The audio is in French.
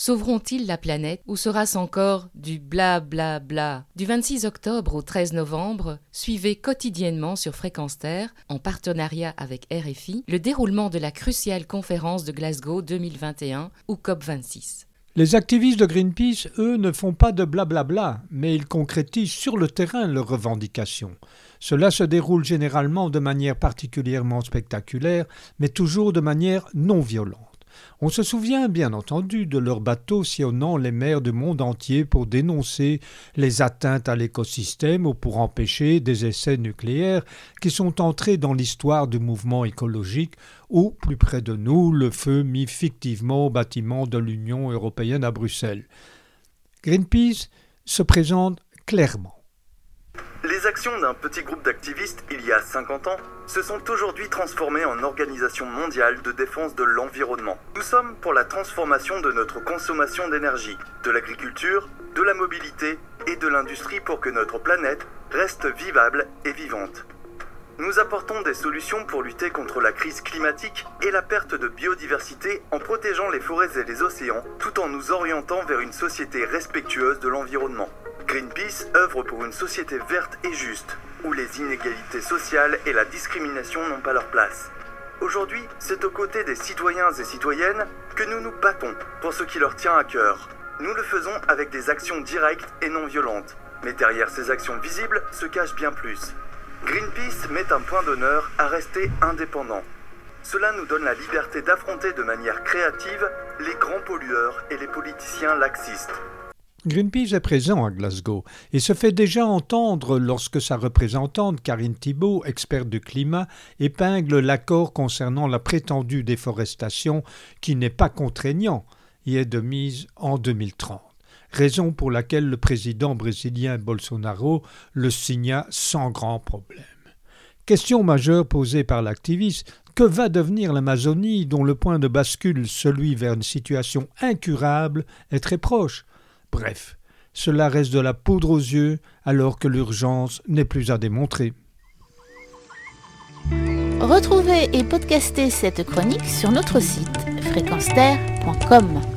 Sauveront-ils la planète ou sera-ce encore du bla bla bla? Du 26 octobre au 13 novembre, suivez quotidiennement sur Fréquence Terre, en partenariat avec RFI, le déroulement de la cruciale conférence de Glasgow 2021 ou COP26. Les activistes de Greenpeace, eux, ne font pas de blablabla, mais ils concrétisent sur le terrain leurs revendications. Cela se déroule généralement de manière particulièrement spectaculaire, mais toujours de manière non violente. On se souvient bien entendu de leurs bateaux sillonnant les mers du monde entier pour dénoncer les atteintes à l'écosystème ou pour empêcher des essais nucléaires qui sont entrés dans l'histoire du mouvement écologique ou, plus près de nous, le feu mis fictivement au bâtiment de l'Union européenne à Bruxelles. Greenpeace se présente clairement. Les actions d'un petit groupe d'activistes il y a 50 ans se sont aujourd'hui transformées en organisation mondiale de défense de l'environnement. Nous sommes pour la transformation de notre consommation d'énergie, de l'agriculture, de la mobilité et de l'industrie pour que notre planète reste vivable et vivante. Nous apportons des solutions pour lutter contre la crise climatique et la perte de biodiversité en protégeant les forêts et les océans tout en nous orientant vers une société respectueuse de l'environnement. Greenpeace œuvre pour une société verte et juste, où les inégalités sociales et la discrimination n'ont pas leur place. Aujourd'hui, c'est aux côtés des citoyens et citoyennes que nous nous battons pour ce qui leur tient à cœur. Nous le faisons avec des actions directes et non violentes. Mais derrière ces actions visibles se cache bien plus. Greenpeace met un point d'honneur à rester indépendant. Cela nous donne la liberté d'affronter de manière créative les grands pollueurs et les politiciens laxistes. Greenpeace est présent à Glasgow et se fait déjà entendre lorsque sa représentante Karine Thibault, experte du climat, épingle l'accord concernant la prétendue déforestation qui n'est pas contraignant et est de mise en 2030. Raison pour laquelle le président brésilien Bolsonaro le signa sans grand problème. Question majeure posée par l'activiste, que va devenir l'Amazonie dont le point de bascule, celui vers une situation incurable, est très proche? Bref, cela reste de la poudre aux yeux alors que l'urgence n'est plus à démontrer. Retrouvez et podcastez cette chronique sur notre site fréquenceterre.com.